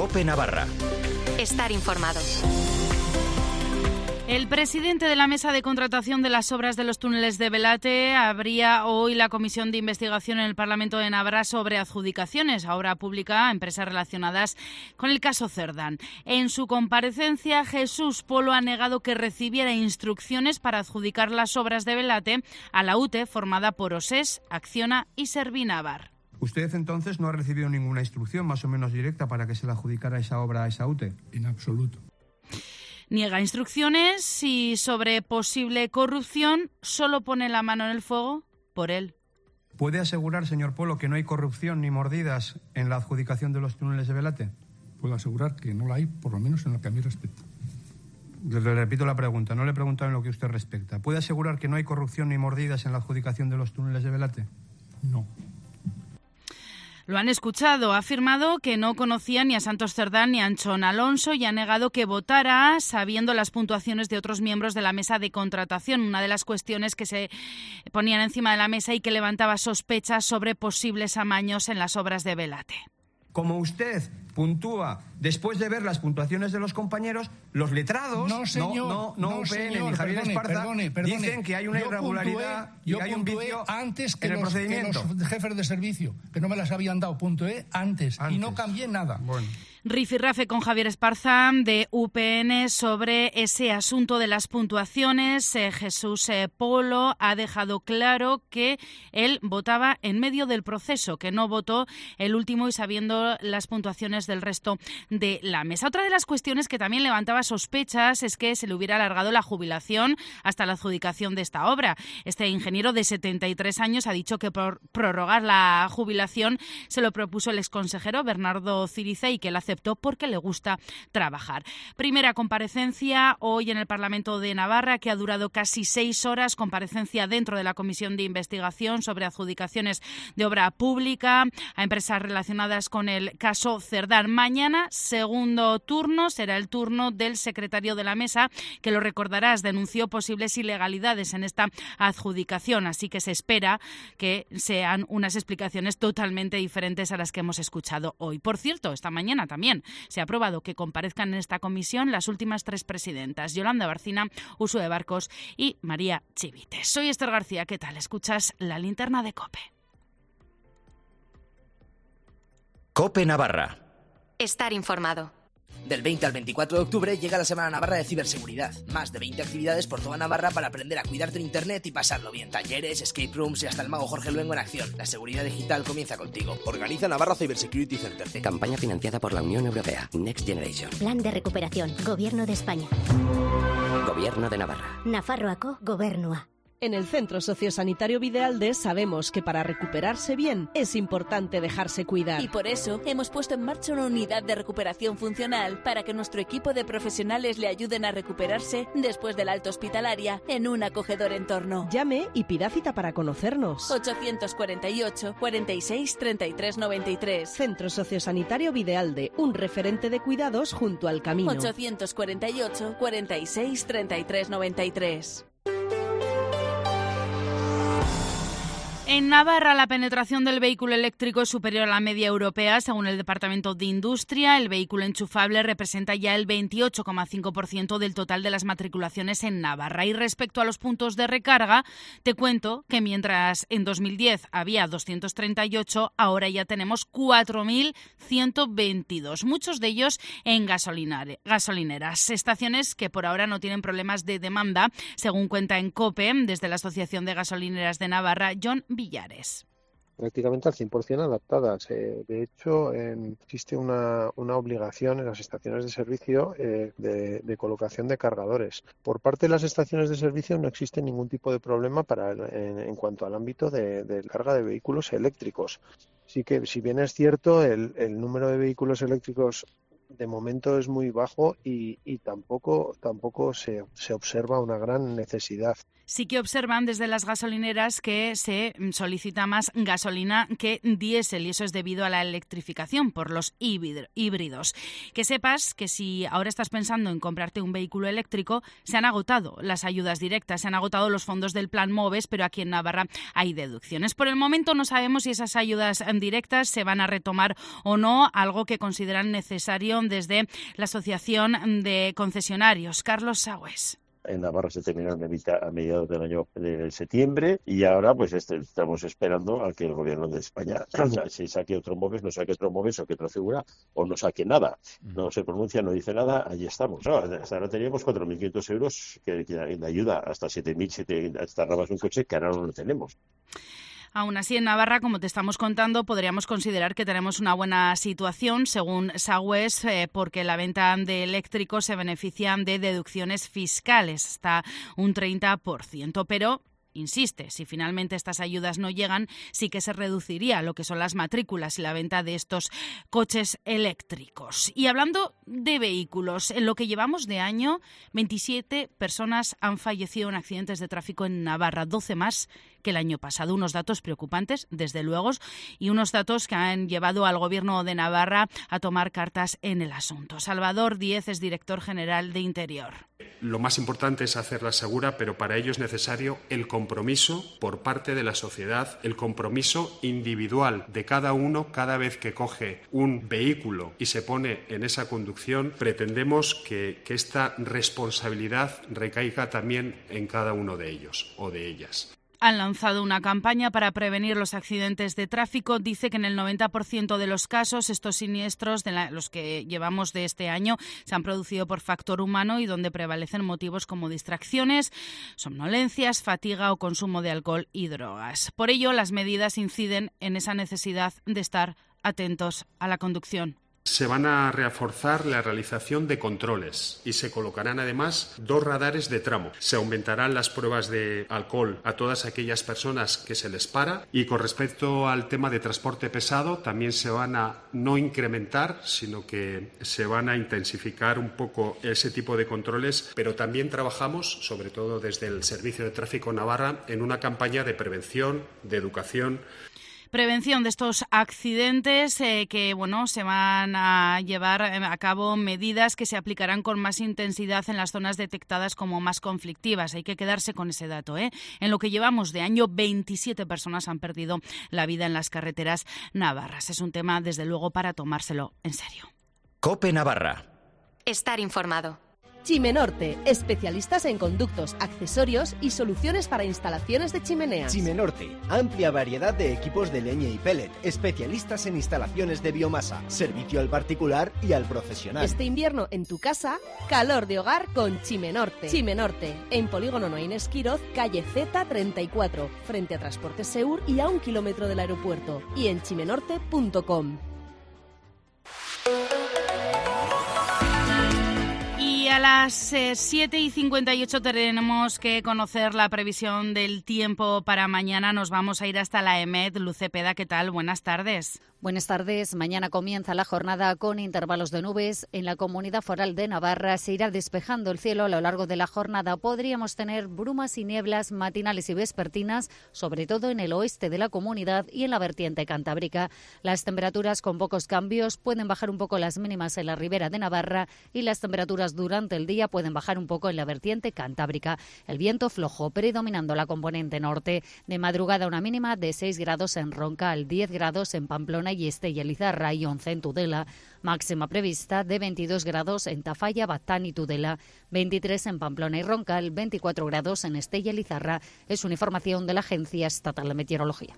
COPE Navarra. Estar informado. El presidente de la Mesa de Contratación de las Obras de los Túneles de Belate abría hoy la comisión de investigación en el Parlamento de Navarra sobre adjudicaciones a obra pública a empresas relacionadas con el caso Cerdán. En su comparecencia, Jesús Polo ha negado que recibiera instrucciones para adjudicar las obras de Belate a la UTE formada por OSES, Acciona y Servinavar. ¿Usted entonces no ha recibido ninguna instrucción más o menos directa para que se le adjudicara esa obra a esa UTE? En absoluto. Niega instrucciones y sobre posible corrupción solo pone la mano en el fuego por él. ¿Puede asegurar, señor Polo, que no hay corrupción ni mordidas en la adjudicación de los túneles de Belate? Puedo asegurar que no la hay, por lo menos en lo que a mí respecta. Le repito la pregunta, no le he preguntado en lo que usted respecta. ¿Puede asegurar que no hay corrupción ni mordidas en la adjudicación de los túneles de Belate? No. Lo han escuchado. Ha afirmado que no conocía ni a Santos Cerdán ni a Anchón Alonso y ha negado que votara sabiendo las puntuaciones de otros miembros de la mesa de contratación. Una de las cuestiones que se ponían encima de la mesa y que levantaba sospechas sobre posibles amaños en las obras de Belate. Como usted puntúa después de ver las puntuaciones de los compañeros, los letrados, no UPN señor, ni Javier Esparza, perdone. dicen que hay una irregularidad y hay un vicio antes que en el procedimiento. Que los jefes de servicio, que no me las habían dado, puntué antes. Y no cambié nada. Bueno. Rifirrafe con Javier Esparza de UPN sobre ese asunto de las puntuaciones. Jesús Polo ha dejado claro que él votaba en medio del proceso, que no votó el último y sabiendo las puntuaciones del resto de la mesa. Otra de las cuestiones que también levantaba sospechas es que se le hubiera alargado la jubilación hasta la adjudicación de esta obra. Este ingeniero de 73 años ha dicho que por prorrogar la jubilación se lo propuso el exconsejero Bernardo Ciriza y que él aceptó porque le gusta trabajar. Primera comparecencia hoy en el Parlamento de Navarra que ha durado casi 6 horas, comparecencia dentro de la Comisión de Investigación sobre adjudicaciones de obra pública a empresas relacionadas con el caso Cerdán. Mañana, segundo turno, será el turno del secretario de la mesa, que lo recordarás, denunció posibles ilegalidades en esta adjudicación, así que se espera que sean unas explicaciones totalmente diferentes a las que hemos escuchado hoy. Por cierto, esta mañana también se ha aprobado que comparezcan en esta comisión las últimas 3 presidentas, Yolanda Barcina, Uxue Barcos y María Chivite. Soy Esther García, ¿qué tal? Escuchas La Linterna de COPE. COPE Navarra. Estar informado. Del 20 al 24 de octubre llega la Semana Navarra de Ciberseguridad. Más de 20 actividades por toda Navarra para aprender a cuidarte en Internet y pasarlo bien. Talleres, escape rooms y hasta el mago Jorge Luengo en acción. La seguridad digital comienza contigo. Organiza Navarra Cybersecurity Center. Campaña financiada por la Unión Europea. Next Generation. Plan de recuperación. Gobierno de España. Gobierno de Navarra. Nafarroako Gobernua. En el Centro Sociosanitario Videalde sabemos que para recuperarse bien es importante dejarse cuidar. Y por eso hemos puesto en marcha una unidad de recuperación funcional para que nuestro equipo de profesionales le ayuden a recuperarse después de la alta hospitalaria en un acogedor entorno. Llame y pida cita para conocernos. 848 46 33 93. Centro Sociosanitario Videalde, un referente de cuidados junto al camino. 848 46 33 93. En Navarra, la penetración del vehículo eléctrico es superior a la media europea. Según el Departamento de Industria, el vehículo enchufable representa ya el 28,5% del total de las matriculaciones en Navarra. Y respecto a los puntos de recarga, te cuento que mientras en 2010 había 238, ahora ya tenemos 4.122, muchos de ellos en gasolineras. Estaciones que por ahora no tienen problemas de demanda, según cuenta en COPE, desde la Asociación de Gasolineras de Navarra, John Villares. Prácticamente al 100% adaptadas. De hecho, existe una obligación en las estaciones de servicio de colocación de cargadores. Por parte de las estaciones de servicio no existe ningún tipo de problema en cuanto al ámbito de carga de vehículos eléctricos. Sí que, si bien es cierto, el número de vehículos eléctricos de momento es muy bajo y tampoco se observa una gran necesidad. Sí que observan desde las gasolineras que se solicita más gasolina que diésel y eso es debido a la electrificación por los híbridos. Que sepas que si ahora estás pensando en comprarte un vehículo eléctrico, se han agotado las ayudas directas, se han agotado los fondos del Plan MOVES, pero aquí en Navarra hay deducciones. Por el momento no sabemos si esas ayudas directas se van a retomar o no, algo que consideran necesario información desde la Asociación de Concesionarios. Carlos Sagües. En Navarra se terminó a mediados del año de septiembre y ahora pues estamos esperando a que el gobierno de España se saque otro MOVES, no saque otro MOVES o que otra figura o no saque nada. No se pronuncia, no dice nada, allí estamos. No, hasta ahora teníamos 4.500 euros que de ayuda, hasta 7.000, hasta robas un coche que ahora no lo tenemos. Aún así, en Navarra, como te estamos contando, podríamos considerar que tenemos una buena situación, según Sagües, porque la venta de eléctricos se beneficia de deducciones fiscales, hasta un 30%, pero insiste, si finalmente estas ayudas no llegan, sí que se reduciría lo que son las matrículas y la venta de estos coches eléctricos. Y hablando de vehículos, en lo que llevamos de año, 27 personas han fallecido en accidentes de tráfico en Navarra, 12 más que el año pasado. Unos datos preocupantes, desde luego, y unos datos que han llevado al Gobierno de Navarra a tomar cartas en el asunto. Salvador Díez es director general de Interior. Lo más importante es hacerla segura, pero para ello es necesario el compromiso por parte de la sociedad, el compromiso individual de cada uno cada vez que coge un vehículo y se pone en esa conducción. Pretendemos que esta responsabilidad recaiga también en cada uno de ellos o de ellas. Han lanzado una campaña para prevenir los accidentes de tráfico. Dice que en el 90% de los casos estos siniestros, los que llevamos de este año, se han producido por factor humano y donde prevalecen motivos como distracciones, somnolencias, fatiga o consumo de alcohol y drogas. Por ello, las medidas inciden en esa necesidad de estar atentos a la conducción. Se van a reforzar la realización de controles y se colocarán además 2 radares de tramo. Se aumentarán las pruebas de alcohol a todas aquellas personas que se les para y con respecto al tema de transporte pesado también se van a no incrementar, sino que se van a intensificar un poco ese tipo de controles, pero también trabajamos, sobre todo desde el Servicio de Tráfico Navarra, en una campaña de prevención, de educación. Prevención de estos accidentes que se van a llevar a cabo medidas que se aplicarán con más intensidad en las zonas detectadas como más conflictivas. Hay que quedarse con ese dato. En lo que llevamos de año, 27 personas han perdido la vida en las carreteras navarras. Es un tema, desde luego, para tomárselo en serio. COPE Navarra. Estar informado. Chimenorte, especialistas en conductos, accesorios y soluciones para instalaciones de chimeneas. Chimenorte, amplia variedad de equipos de leña y pellet, especialistas en instalaciones de biomasa, servicio al particular y al profesional. Este invierno en tu casa, calor de hogar con Chimenorte. Chimenorte, en Polígono Noín Esquiroz, calle Z34, frente a Transportes Seur y a 1 kilómetro del aeropuerto. Y en chimenorte.com. A las 7:58 tenemos que conocer la previsión del tiempo para mañana. Nos vamos a ir hasta la EMET. Luz Cepeda, ¿qué tal? Buenas tardes. Buenas tardes. Mañana comienza la jornada con intervalos de nubes. En la Comunidad Foral de Navarra se irá despejando el cielo a lo largo de la jornada. Podríamos tener brumas y nieblas matinales y vespertinas, sobre todo en el oeste de la comunidad y en la vertiente cantábrica. Las temperaturas con pocos cambios, pueden bajar un poco las mínimas en la ribera de Navarra y las temperaturas durante el día pueden bajar un poco en la vertiente cantábrica. El viento flojo predominando la componente norte. De madrugada una mínima de 6 grados en Roncal, 10 grados en Pamplona y Estella Lizarra y 11 en Tudela. Máxima prevista de 22 grados en Tafalla, Batán y Tudela, 23 en Pamplona y Roncal, 24 grados en Estella Lizarra. Es una información de la Agencia Estatal de Meteorología.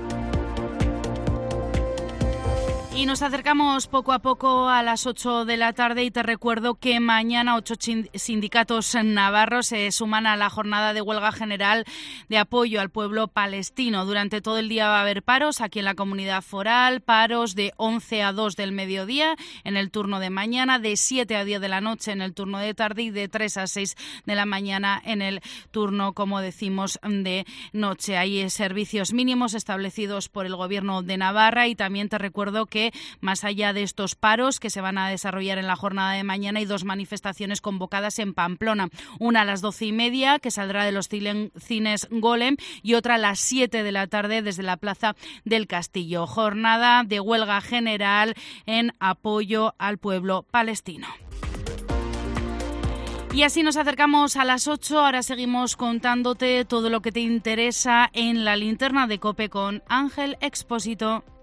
Y nos acercamos poco a poco a las 8 de la tarde y te recuerdo que mañana 8 sindicatos navarros se suman a la jornada de huelga general de apoyo al pueblo palestino. Durante todo el día va a haber paros aquí en la comunidad foral, paros de 11 a 2 del mediodía en el turno de mañana, de 7 a 10 de la noche en el turno de tarde y de 3 a 6 de la mañana en el turno, como decimos, de noche. Hay servicios mínimos establecidos por el Gobierno de Navarra y también te recuerdo que más allá de estos paros que se van a desarrollar en la jornada de mañana, hay 2 manifestaciones convocadas en Pamplona. Una a las 12:30, que saldrá de los cines Golem, y otra a las 7 de la tarde desde la Plaza del Castillo. Jornada de huelga general en apoyo al pueblo palestino. Y así nos acercamos a las 8. Ahora seguimos contándote todo lo que te interesa en la linterna de COPE con Ángel Expósito.